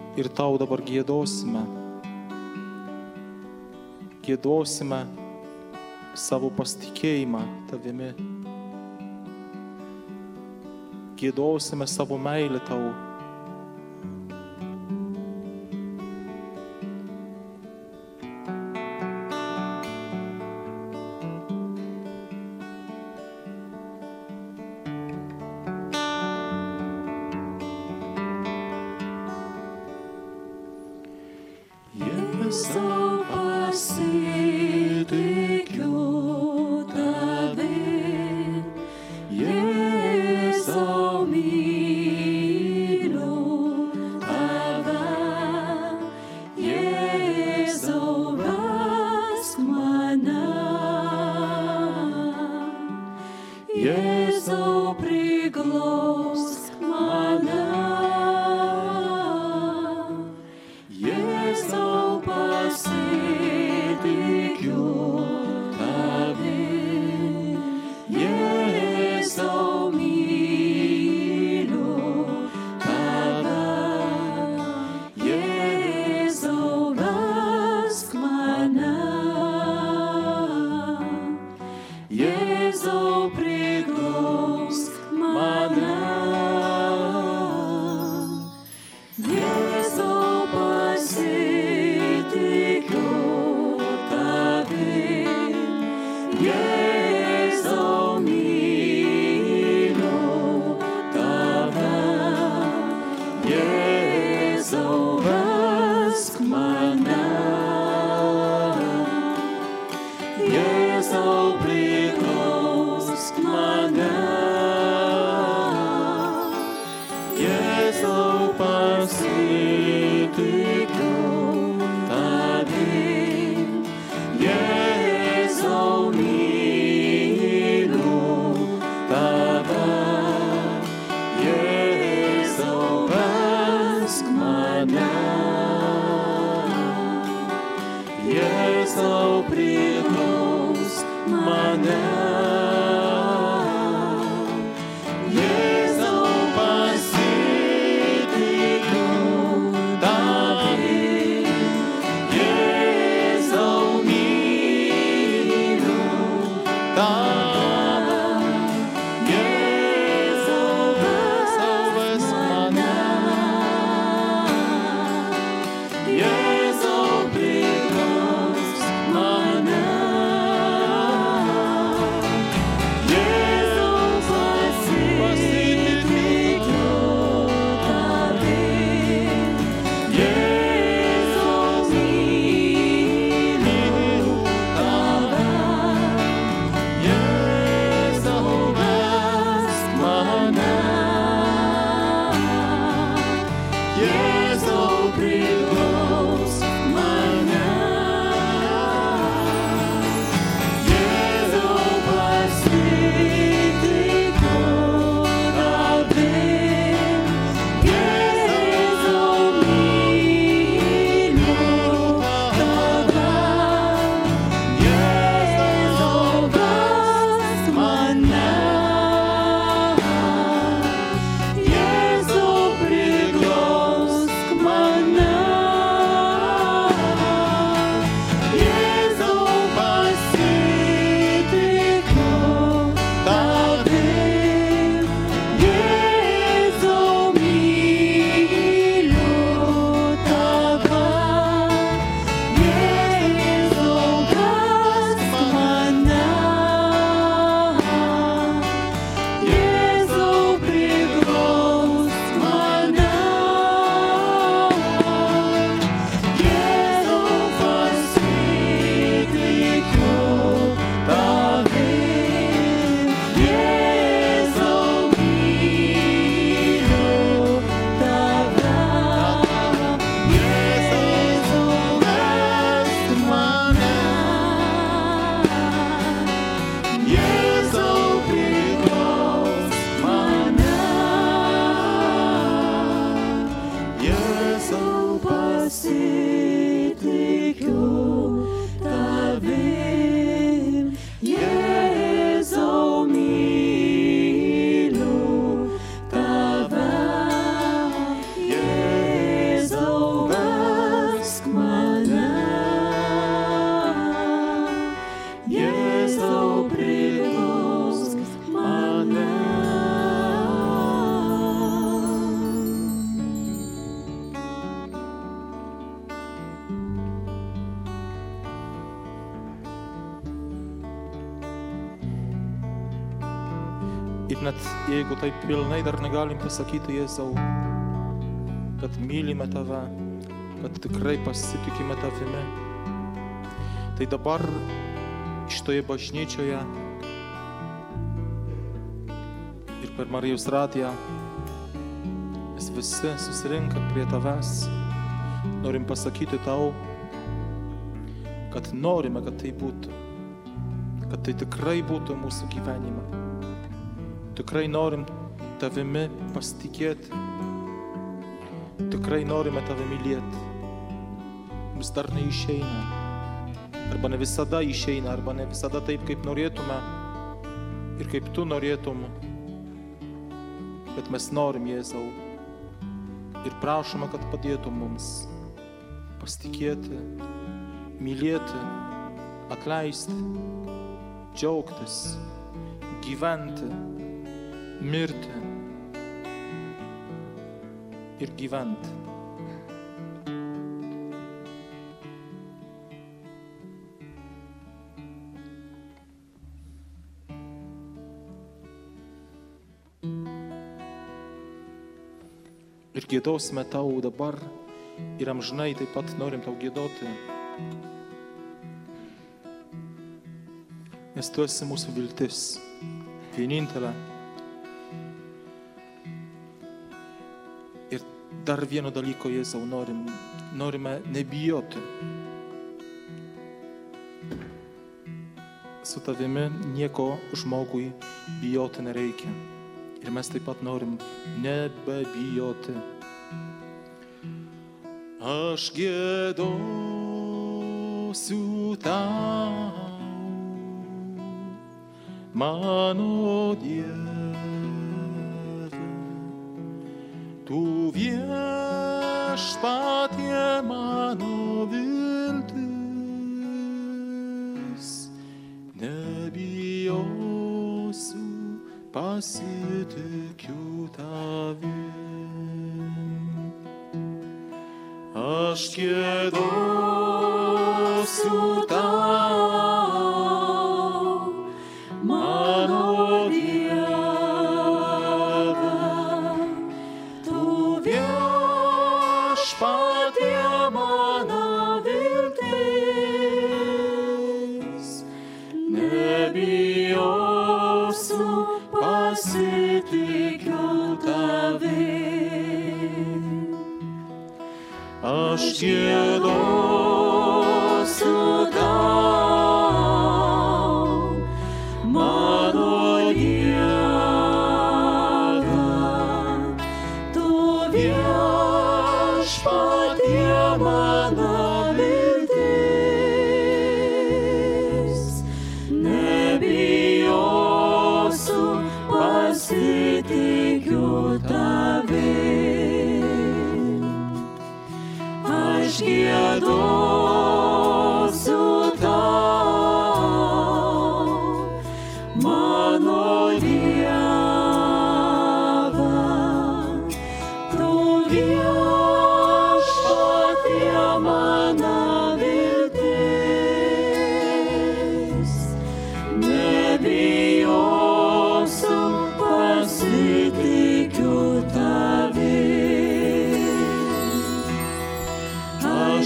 ir tau dabar giedosime. Giedosime savo pasitikėjimą tavimi. Giedosime savo meilę tau. Jėzau, pasitikiu tavim, Jėzau, myliu tave, Jėzau, vesk mane, Jėzau, priglausk mane. Jėzau, pasitikiu tavim, Jėzau, myliu tave, Jėzau, vesk mane, Jėzau, priglausk mane. Jėzau, pasitikiu tavim, Jėzau, myliu tave, Jėzau, vesk mane, Jėzau, priglausk mane. Jėzau, pasitikiu tavim, Jėzau, myliu tave, Jėzau, vesk mane, Jėzau, priglausk mane. Jėzau, pasitikiu Ir net jeigu taip pilnai dar negalim pasakyti, Jėzau, kad mylime Tave, kad tikrai pasitikime Tavimi, tai dabar šitoje bažnyčioje ir per Marijos radiją mes visi susirinkę prie Tavęs norim pasakyti Tau, kad norime, kad tai būtų, kad tai tikrai būtų mūsų gyvenime. Tikrai norim Tavimi pasitikėti, tikrai norime Tave mylėti. Mums dar neišeina, arba ne visada išeina, arba ne visada taip, kaip norėtume ir kaip Tu norėtum. Bet mes norim, Jėzau, ir prašome, kad padėtum mums pasitikėti, mylėti, atleisti, džiaugtis, gyventi, mirti ir gyventi. Ir giedosime Tau dabar ir amžinai taip pat norim Tau giedoti. Nes Tu esi mūsų viltis, vienintelė. Ir dar vieno dalyko, Jėzau, norime nebijoti. Su Tavimi nieko žmogui bijoti nereikia. Ir mes taip pat norim nebebijoti. Aš giedosiu Tau, mano Dieve, Tu viešpatie mano viltis, nebijosiu, pasitikiu Tavim. Aš giedosiu Tau, mano Dieve, Tu viešpatie mano viltis, nebijosiu, pasitikiu Tavim. Aš giedosiu Tau, mano Dieve, Tu viešpatie mano viltis, nebijosiu, pasitikiu Tavim. Aš giedosiu Tau, mano Dieve, Tu viešpatie mano viltis, nebijosiu, pasitikiu Tavim. Aš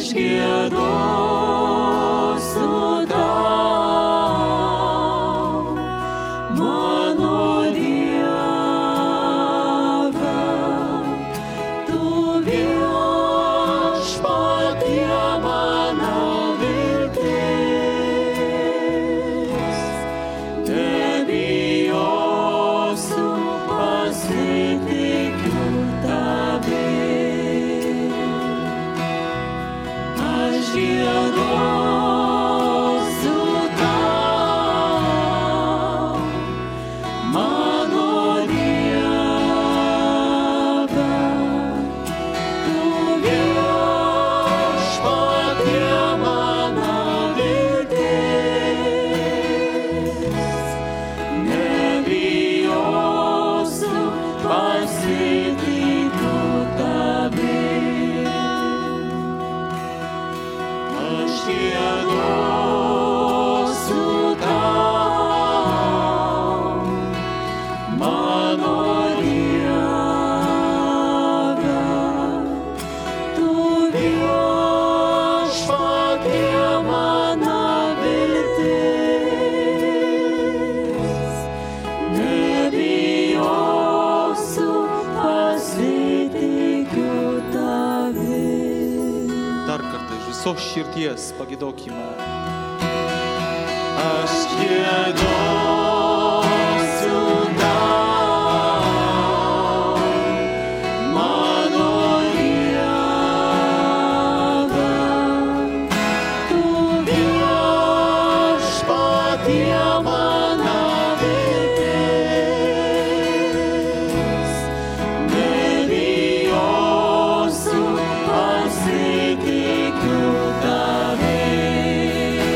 giedosiu Tau, mano Dieve, Tu viešpatie mano viltis, nebijosiu, pasitikiu Tavim. Aš giedosiu Tau, mano Dieve, Tu viešpatie mano viltis, nebijosiu, pasitikiu Tavim. Aš giedosiu Tau, visos širties pagėdokime. Aš giedosiu tau, mano Dieve, tu viešpatie mano viltis, nebijosiu, pasitikiu tavimi.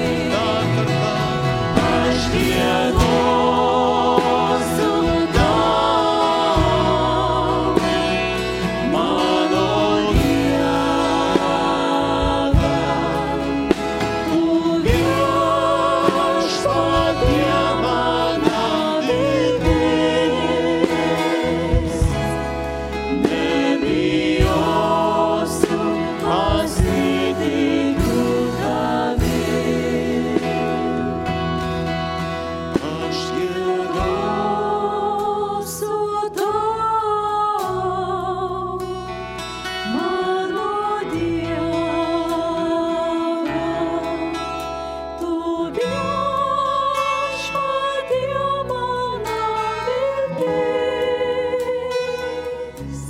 Aš giedosiu tau, mano Dieve, tu viešpatie mano viltis, nebijosiu, pasitikiu tavimi. Aš giedosiu tau, mano Dieve, tu viešpatie mano viltis,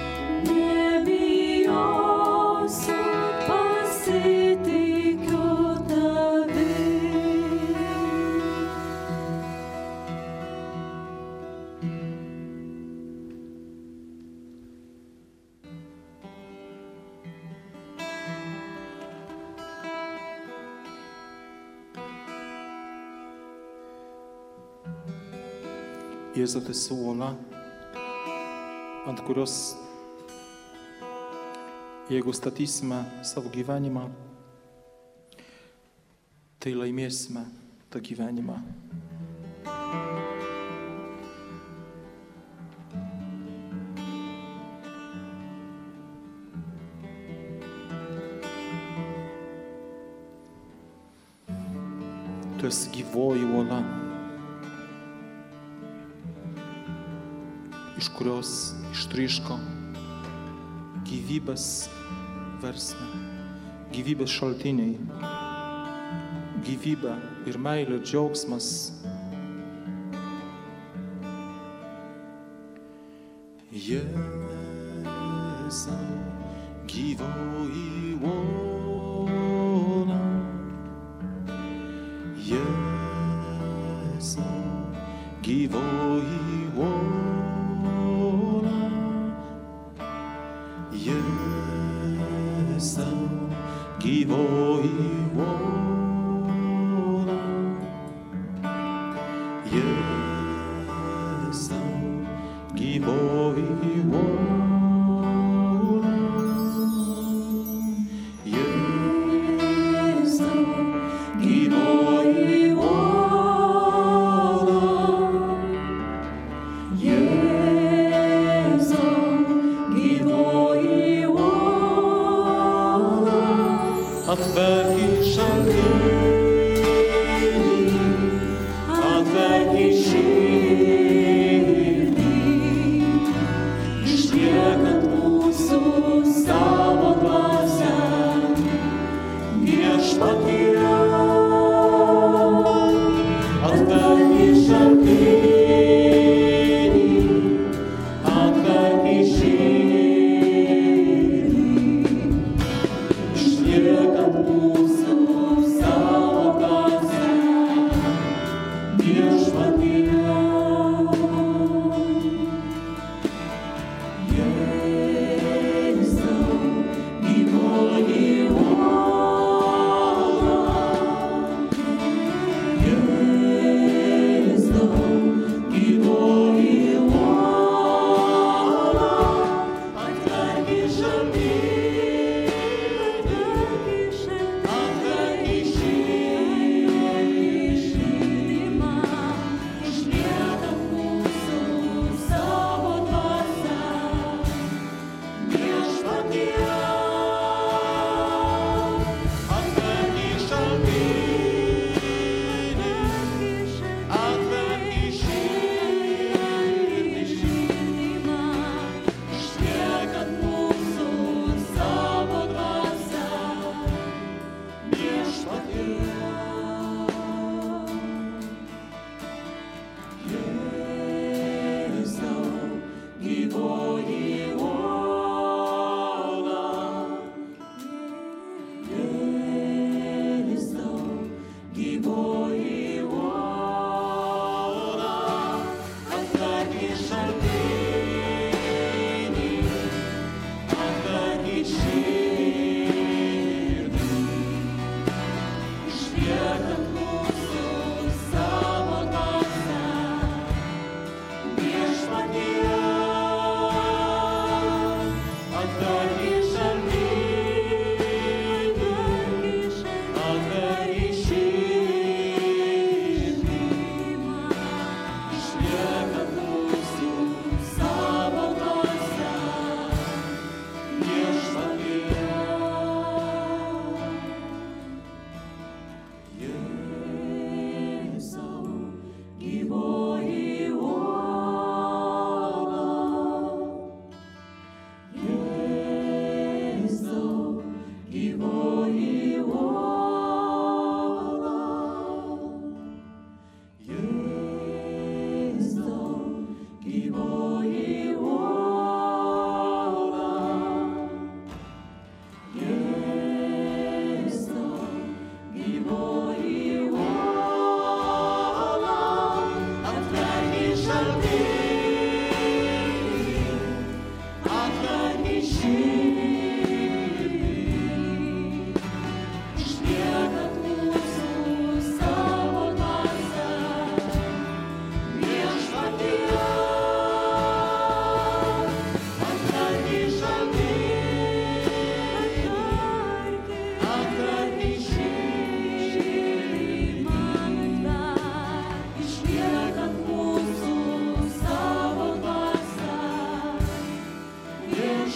nebijosiu, pasitikiu tavimi. Jėzau, tu esi uola, ant kurios, jeigu statysime savo gyvenimą, tai laimėsime tą gyvenimą. Tu esi gyvoji uola, iš kurios ištryško gyvybės versmė, gyvybės šaltiniai, gyvybė ir meilė, džiaugsmas. Jėzau, gyvoji uola, Jėzau, gyvoji uola, Jėzau, gyvoji uola, Jėzau, gyvoji uola, Jėzau, gyvoji uola, Jėzau, gyvoji uola. Atverk šaltinį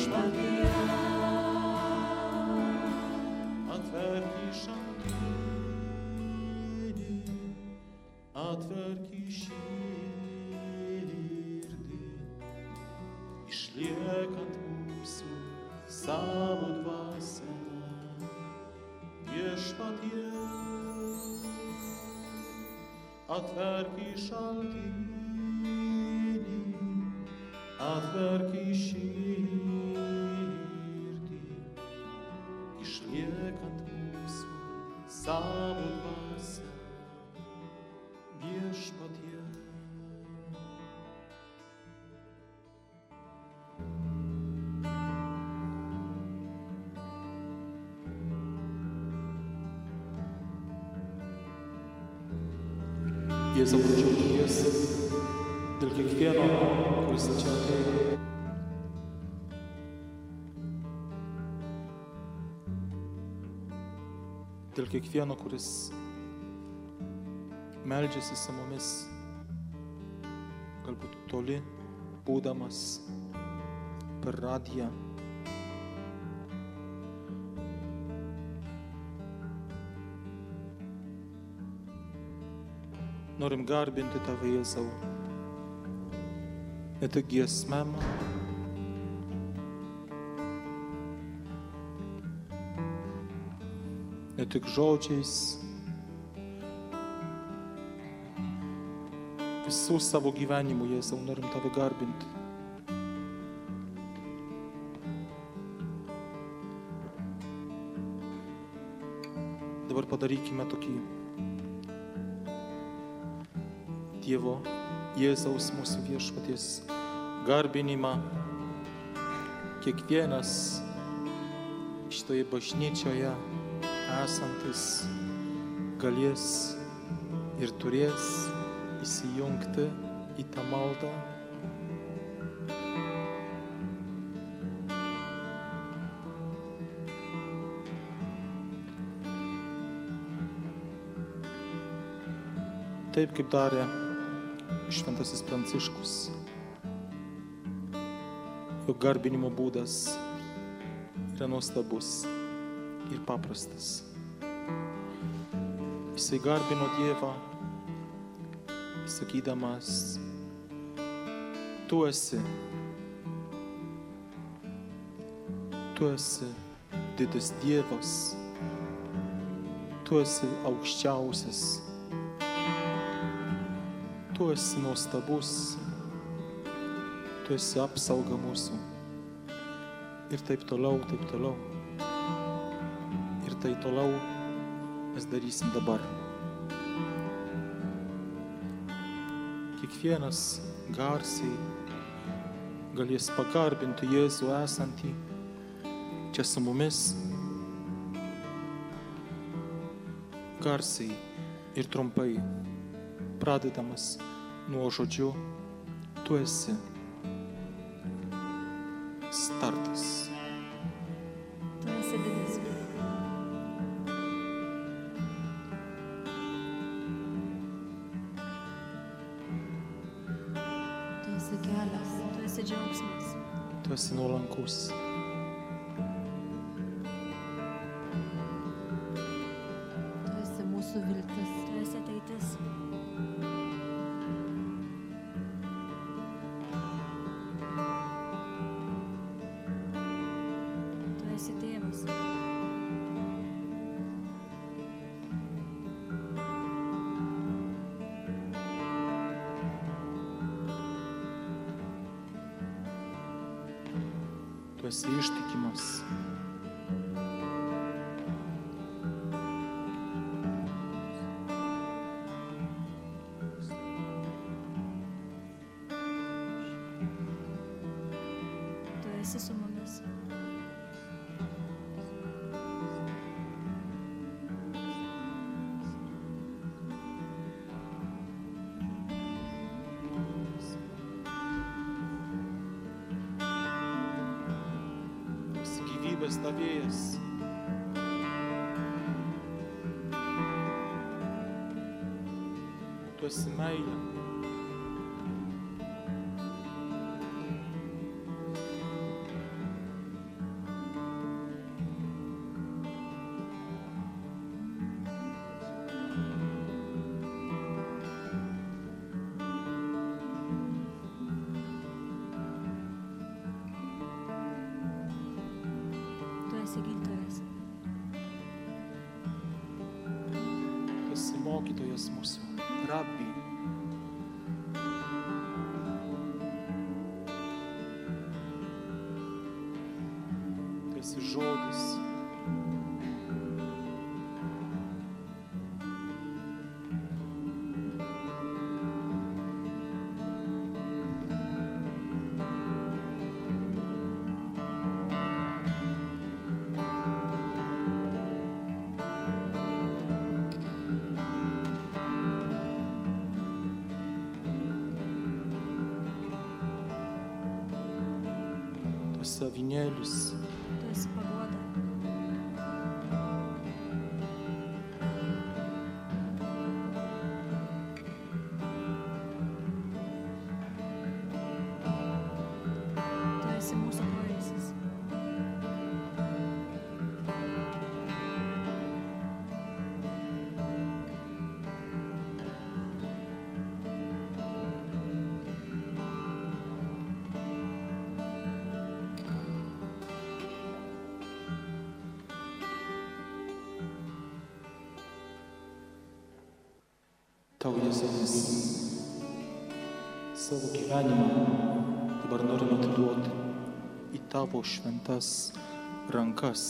viešpatie. Atverk į širdį, išliekant mūsų savo dvasią, viešpatie. Atverk į šaltinį, atverk į širdį, išliekant mūsų savo dvasią, viešpatie. Jėzau, džiaugiuosi dėl kiekvieno, kuris čia atėjo. Dėl kiekvieno, kuris meldžiasi su mumis, galbūt toli būdamas per radiją. Norim garbinti Tave, Jėzau, ne tik giesmėm, ne tik žodžiais, visų savo gyvenimų, Jėzau, norim Tave garbinti. Dabar padarykime tokį Dievo, Jėzaus mūsų viešpaties garbinimą. Kiekvienas šitoje bažnyčioje esantis galės ir turės įsijungti į tą maldą. Taip kaip darė Šventasis Pranciškus. Jo garbinimo būdas yra nuostabus ir paprastas. Jisai garbino Dievą, sakydamas, tu esi didis Dievas, tu esi aukščiausias, tu esi nuostabus, tu esi apsauga mūsų. Ir taip toliau. Ir tai toliau mes darysim dabar. Kiekvienas garsiai galės pagarbinti Jėzų esantį čia su mumis. Garsiai ir trumpai, pradedamas nuo žodžių, tu esi. Startas. Tu esi didis. Tu esi kelias, tu esi džiaugsmas. Tu esi nuolankus. Tu esi mūsų viltis. Tu esi ateitis. Tu esi tėvas. Tu esi ištikimas. Tu esi su mumis. Tu esi gyvybės davėjas. Tu esi meilė. esi gydytojas. Tu esi mokytojas mūsų, rabbi. Tu esi žodis. Savinėlis. Tu esi paguoda. Tu esi mūsų poilsis. Tau, Jėzus, savo gyvenimą dabar norime atiduoti į tavo šventas rankas.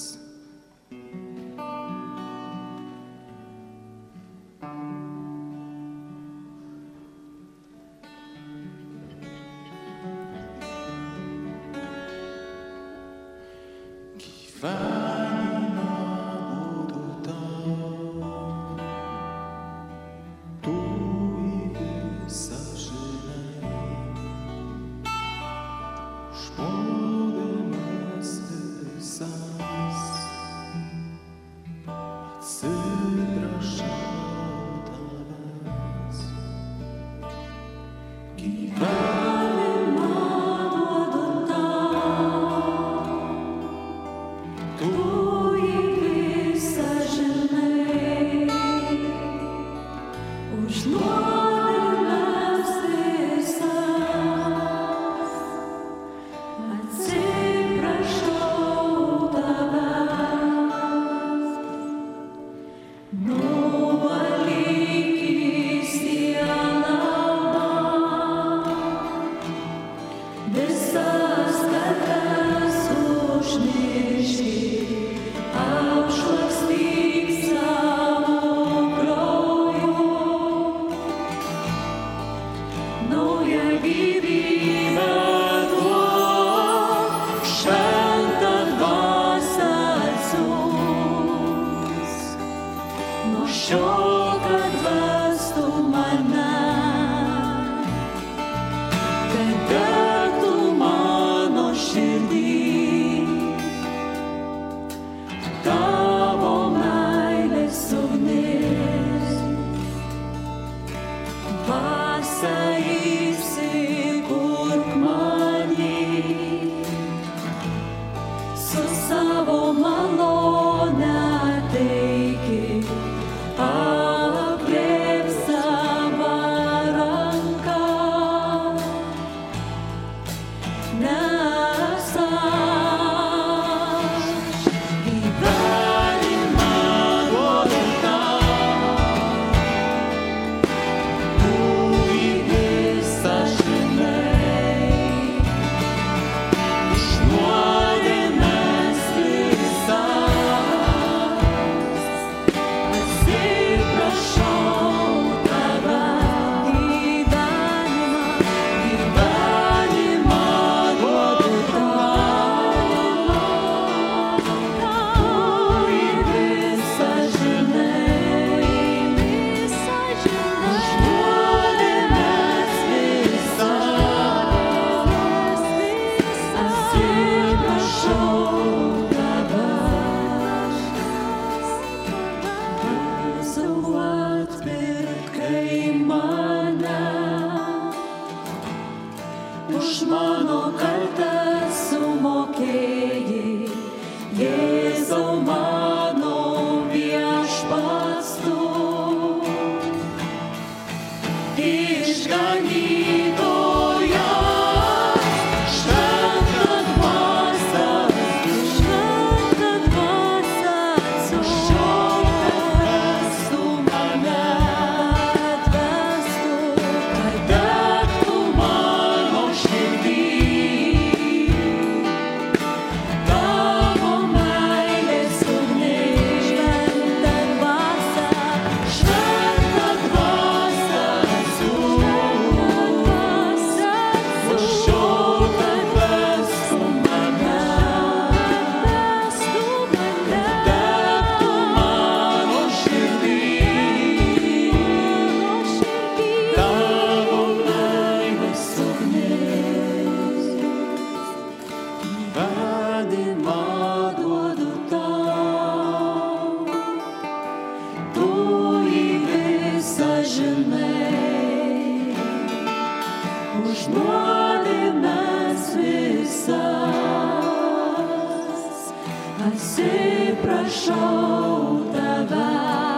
Atsiprašau tave,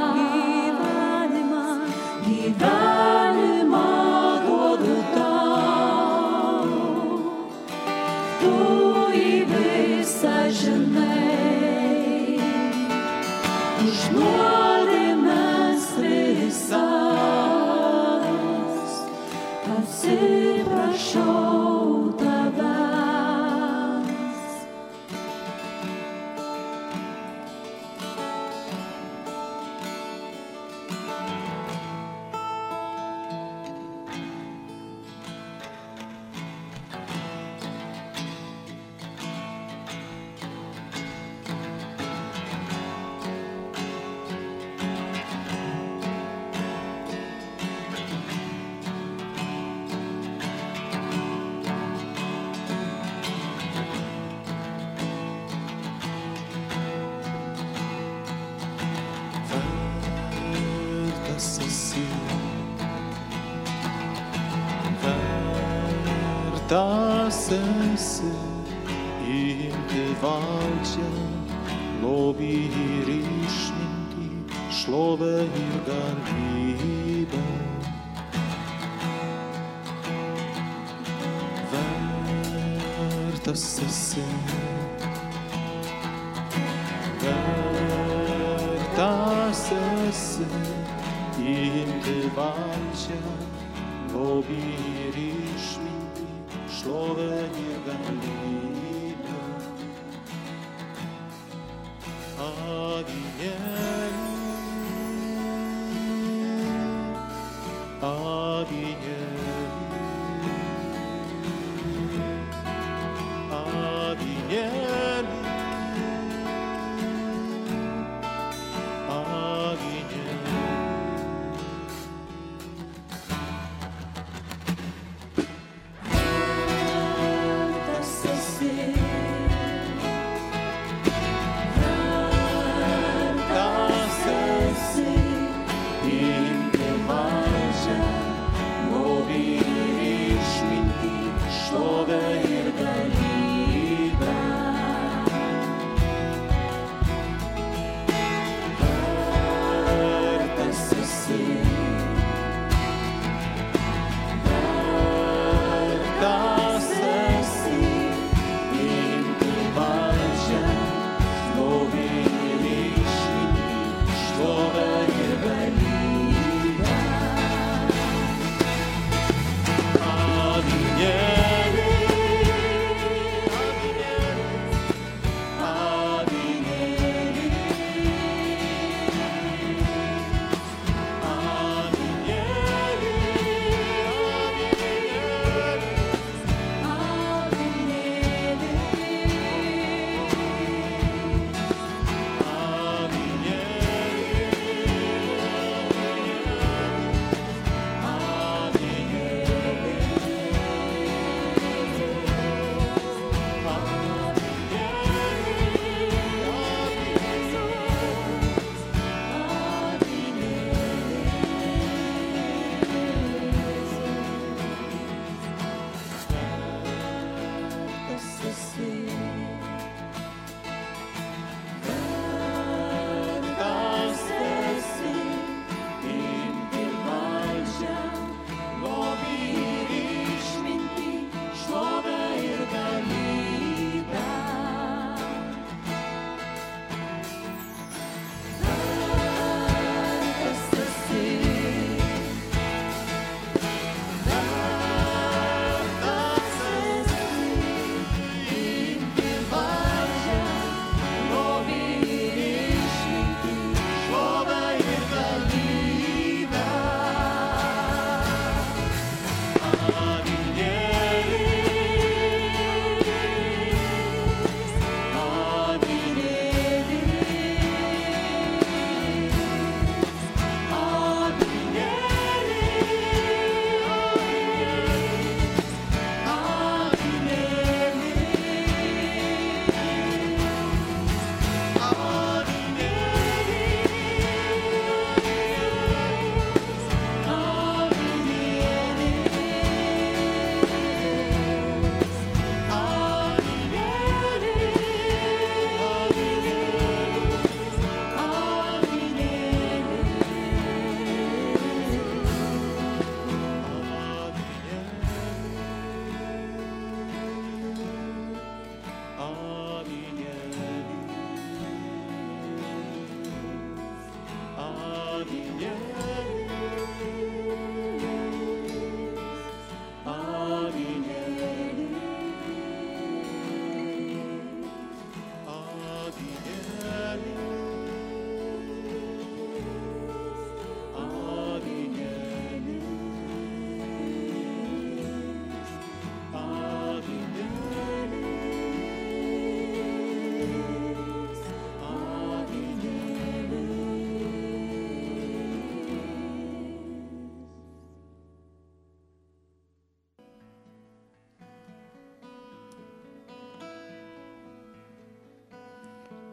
gyvenimą duodu tau, tu į visą žinai, už nuodėmes visas, atsiprašau tavęs. Vertas esi, vertas esi, imti valdžią, lobį ir išmintį, šlovę ir galybę. Vertas esi, vertas esi, imti valdžią, lobį ir išmintį, šlovę ir galybę. Avinėli, avinėli, avinėli, avinėli. Vertas esi,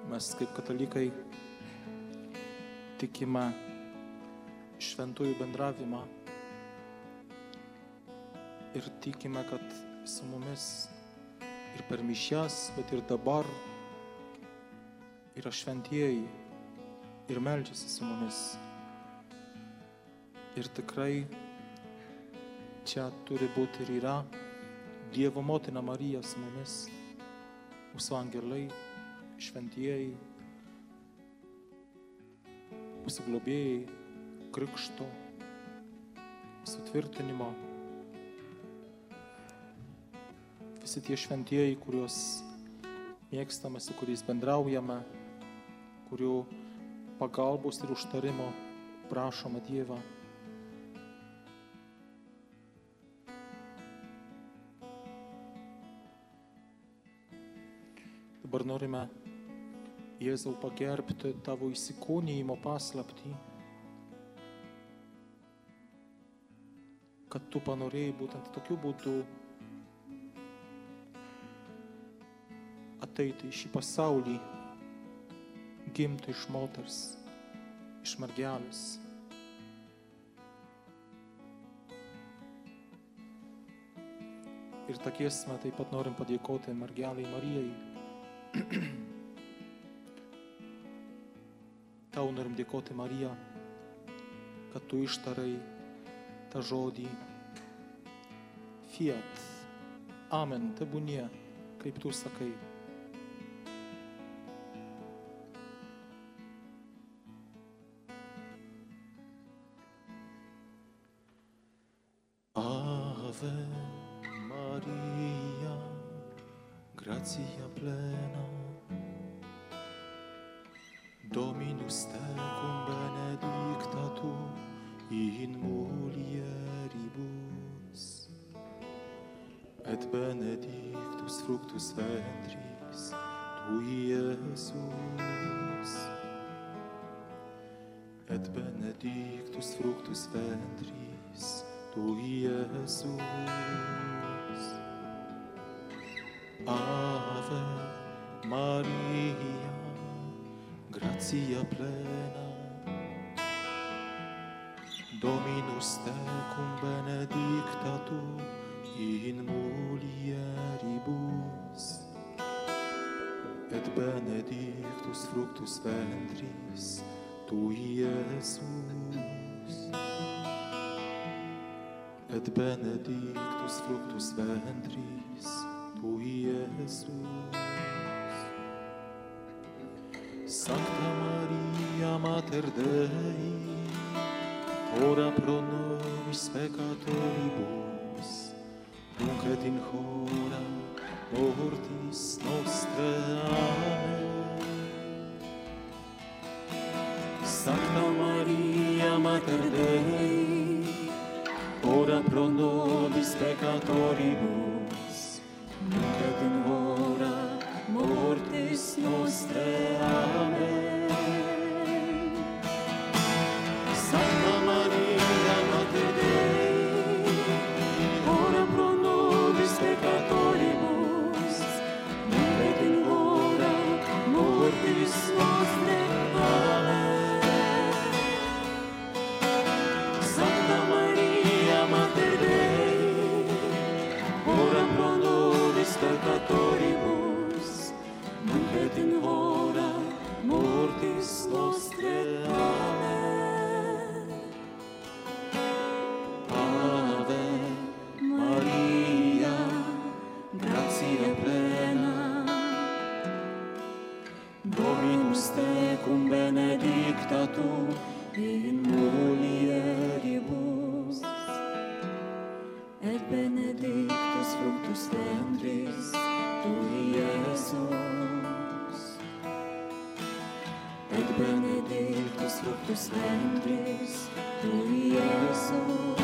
Mes kaip katalikai tikime šventųjų bendravimą ir tikime, kad su mumis ir per mišias, bet ir dabar yra šventieji ir meldžiasi su mumis. Ir tikrai čia turi būti ir yra Dievo motina Marija su mumis, mūsų angelai, šventieji, mūsų globėjai, krikšto, sutvirtinimo. Visi tie šventieji, kuriuos mėgstame, su kuriais bendraujame, kurių pagalbos ir užtarimo prašome Dievą. Dabar norime, Jėzau, pagerbti tavo įsikūnijimo paslaptį, kad tu panorėjai būtent tokiu būdu ateiti į šį pasaulį, gimti iš moters, iš mergelės. Ir tą giesmę taip pat norim padėkoti mergelei Marijai. Tau norim dėkoti, Marija, kad tu ištarai tą žodį fiat, amen, tebūnie, kaip tu sakai. Ave Maria, gratia plena, Dominus tecum benedicta tu in mulieribus, et benedictus fructus ventris tui, Iesus. Et benedictus fructus ventris tui, Iesus. Ave Maria, gratia plena, Dominus tecum benedicta tu in mulieribus, et benedictus fructus ventris tui, Iesus. Et benedictus fructus ventris tui, Iesus. Sancta Maria, Mater Dei, ora pro nobis peccatoribus, nunc et in hora mortis nostrae. Amen. Sancta Maria, Mater Dei, ora pro nobis peccatoribus, nunc et in hora mortis nostrae. Amen. Sancta Maria, Mater Dei, ora pro nobis peccatoribus, nunc et in hora mortis nostrae. Amen. Sancta Maria, Mater Dei, ora pro nobis peccatoribus, nunc et in hora mortis nostrae. Amen. Ave Maria, gratia plena, Dominus tecum benedicta tu in mulieribus, et benedictus fructus ventris tui, Iesus. Et benedictus fructus ventris tui, Iesus.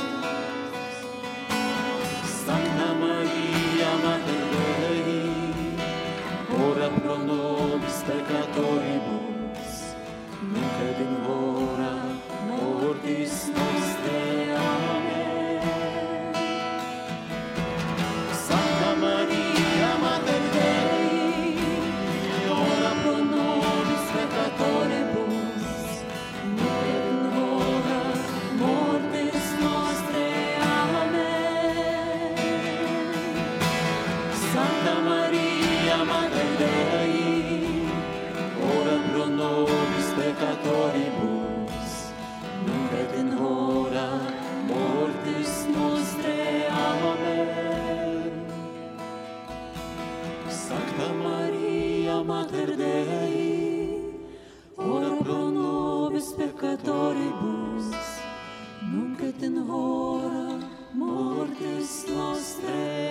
Sancta Maria, Mater Dei, ora pro nobis peccatoribus, nunc et in hora mortis nostrae. Amen. Sancta Maria, Mater Dei, ora pro Sancta Maria, Mater Dei, ora pro nobis peccatoribus, nunc et in hora mortis nostrae.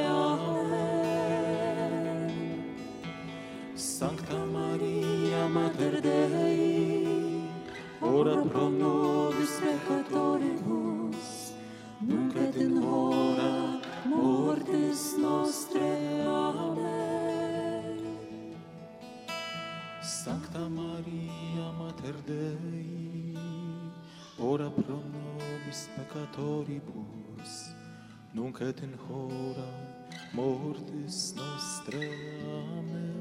Amen. Sancta Maria, Mater Dei, ora pro nobis peccatoribus, nunc et in hora mortis nostrae. Amen. Sancta Maria, Mater Dei, ora pro nobis peccatoribus, nunc et in hora mortis nostrae. Amen.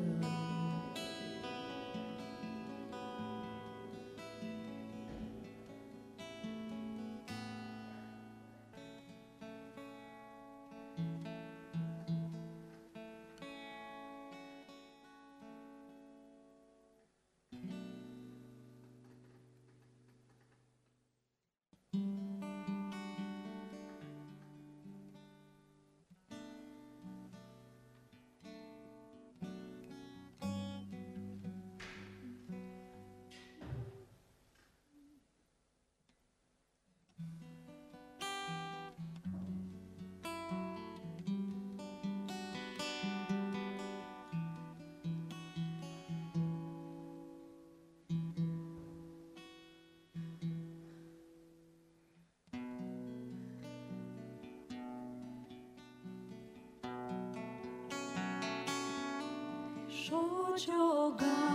Žodžio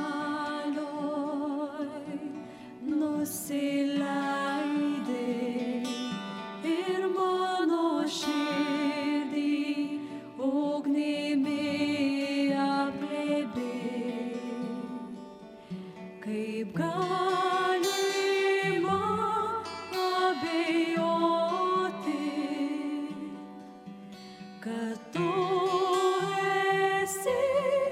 galioj nusileidai ir mano širdį ugnimi apglėbei. Kaip galima abejoti, kad tu esi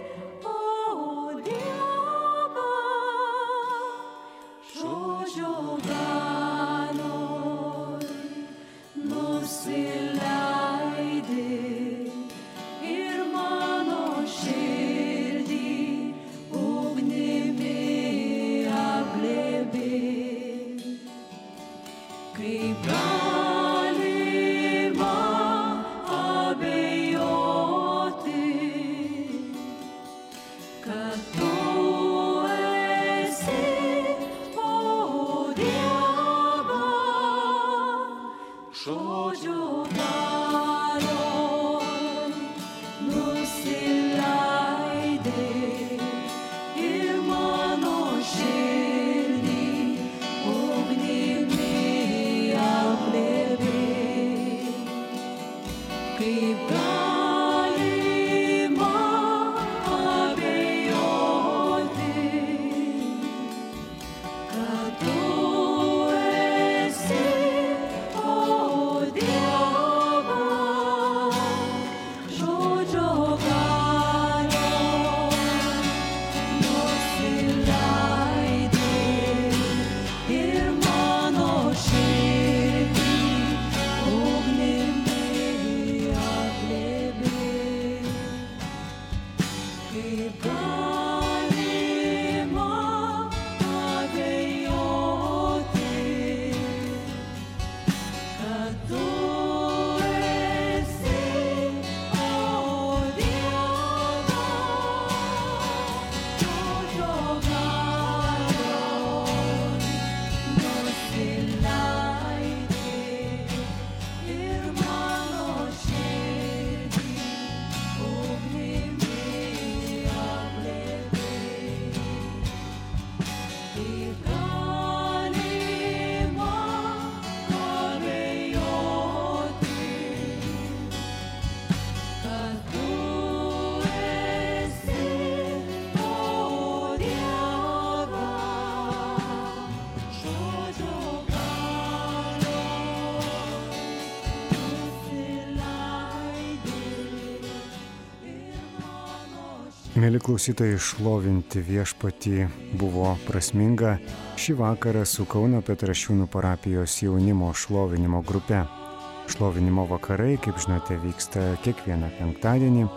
Mėly klausytojai, šlovinti viešpatį buvo prasminga šį vakarą su Kauno Petrašiūnų parapijos jaunimo šlovinimo grupe. Šlovinimo vakarai, kaip žinote, vyksta kiekvieną penktadienį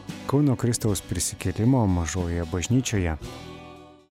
Kauno Kristaus prisikėlimo Mažojoje bažnyčioje.